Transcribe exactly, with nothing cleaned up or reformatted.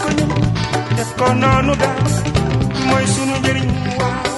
ko ñun def ko noonu daal mooy sunu njëriñ waaw